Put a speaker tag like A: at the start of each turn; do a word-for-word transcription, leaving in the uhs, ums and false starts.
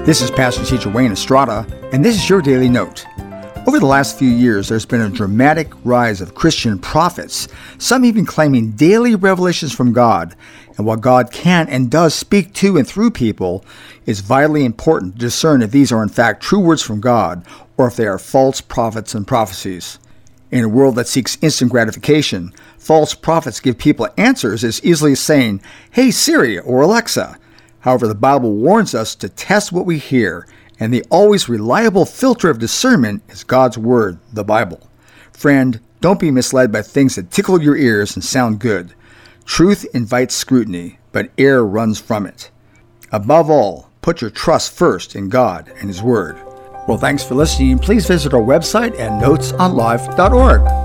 A: This is Pastor Teacher Wayne Estrada, and this is your Daily Note. Over the last few years, there's been a dramatic rise of Christian prophets, some even claiming daily revelations from God. And while God can and does speak to and through people, it's vitally important to discern if these are in fact true words from God or if they are false prophets and prophecies. In a world that seeks instant gratification, false prophets give people answers as easily as saying, "Hey Siri" or "Alexa." However, the Bible warns us to test what we hear, and the always reliable filter of discernment is God's Word, the Bible. Friend, don't be misled by things that tickle your ears and sound good. Truth invites scrutiny, but error runs from it. Above all, put your trust first in God and His Word. Well, thanks for listening. Please visit our website at notes on life dot org.